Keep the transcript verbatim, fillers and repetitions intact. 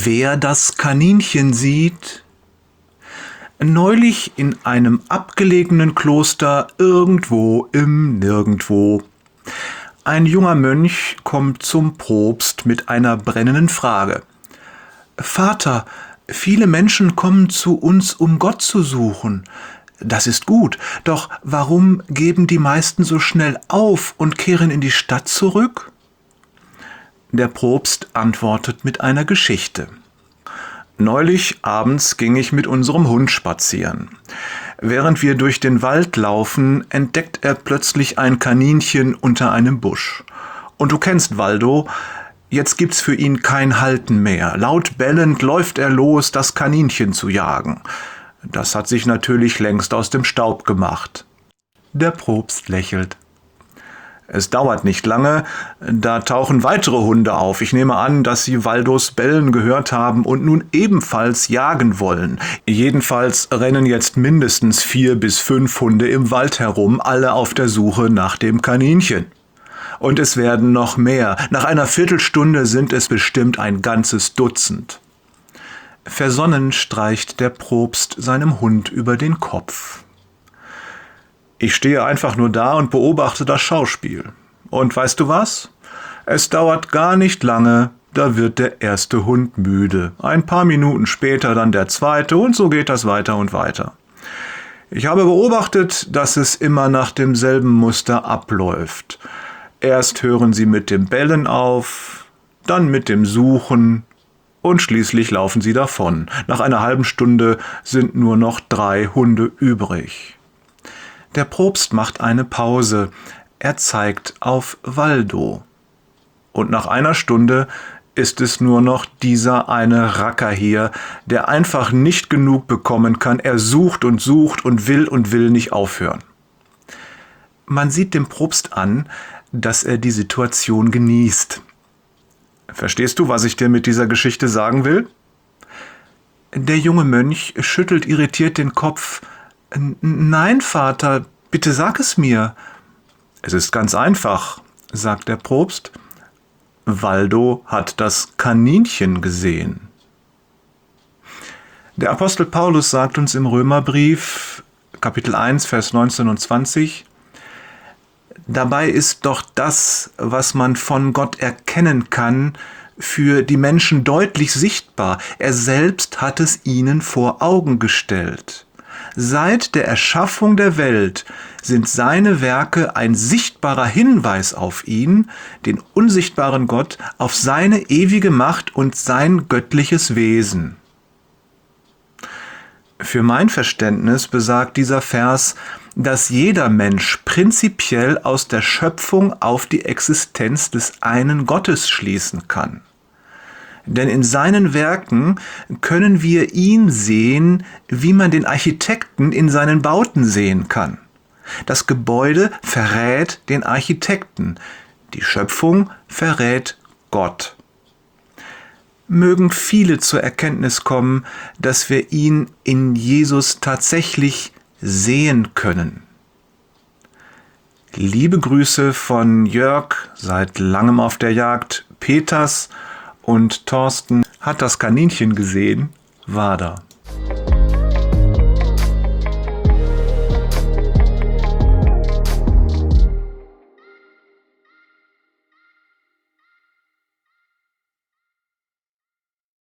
Wer das Kaninchen sieht? Neulich in einem abgelegenen Kloster irgendwo im Nirgendwo. Ein junger Mönch kommt zum Propst mit einer brennenden Frage. »Vater, viele Menschen kommen zu uns, um Gott zu suchen. Das ist gut, doch warum geben die meisten so schnell auf und kehren in die Stadt zurück?« Der Propst antwortet mit einer Geschichte. Neulich abends ging ich mit unserem Hund spazieren. Während wir durch den Wald laufen, entdeckt er plötzlich ein Kaninchen unter einem Busch. Und du kennst Waldo, jetzt gibt's für ihn kein Halten mehr. Laut bellend läuft er los, das Kaninchen zu jagen. Das hat sich natürlich längst aus dem Staub gemacht. Der Propst lächelt. Es dauert nicht lange, da tauchen weitere Hunde auf. Ich nehme an, dass sie Waldos Bellen gehört haben und nun ebenfalls jagen wollen. Jedenfalls rennen jetzt mindestens vier bis fünf Hunde im Wald herum, alle auf der Suche nach dem Kaninchen. Und es werden noch mehr. Nach einer Viertelstunde sind es bestimmt ein ganzes Dutzend. Versonnen streicht der Propst seinem Hund über den Kopf. Ich stehe einfach nur da und beobachte das Schauspiel. Und weißt du was? Es dauert gar nicht lange, da wird der erste Hund müde. Ein paar Minuten später dann der zweite und so geht das weiter und weiter. Ich habe beobachtet, dass es immer nach demselben Muster abläuft. Erst hören sie mit dem Bellen auf, dann mit dem Suchen und schließlich laufen sie davon. Nach einer halben Stunde sind nur noch drei Hunde übrig. Der Propst macht eine Pause. Er zeigt auf Waldo. Und nach einer Stunde ist es nur noch dieser eine Racker hier, der einfach nicht genug bekommen kann. Er sucht und sucht und will und will nicht aufhören. Man sieht dem Propst an, dass er die Situation genießt. Verstehst du, was ich dir mit dieser Geschichte sagen will? Der junge Mönch schüttelt irritiert den Kopf. »Nein, Vater, bitte sag es mir.« »Es ist ganz einfach«, sagt der Propst. »Waldo hat das Kaninchen gesehen.« Der Apostel Paulus sagt uns im Römerbrief, Kapitel eins, Vers neunzehn und zwanzig, »Dabei ist doch das, was man von Gott erkennen kann, für die Menschen deutlich sichtbar. Er selbst hat es ihnen vor Augen gestellt. Seit der Erschaffung der Welt sind seine Werke ein sichtbarer Hinweis auf ihn, den unsichtbaren Gott, auf seine ewige Macht und sein göttliches Wesen.« Für mein Verständnis besagt dieser Vers, dass jeder Mensch prinzipiell aus der Schöpfung auf die Existenz des einen Gottes schließen kann. Denn in seinen Werken können wir ihn sehen, wie man den Architekten in seinen Bauten sehen kann. Das Gebäude verrät den Architekten, die Schöpfung verrät Gott. Mögen viele zur Erkenntnis kommen, dass wir ihn in Jesus tatsächlich sehen können. Liebe Grüße von Jörg, seit langem auf der Jagd, Peters und Thorsten hat das Kaninchen gesehen, Wader.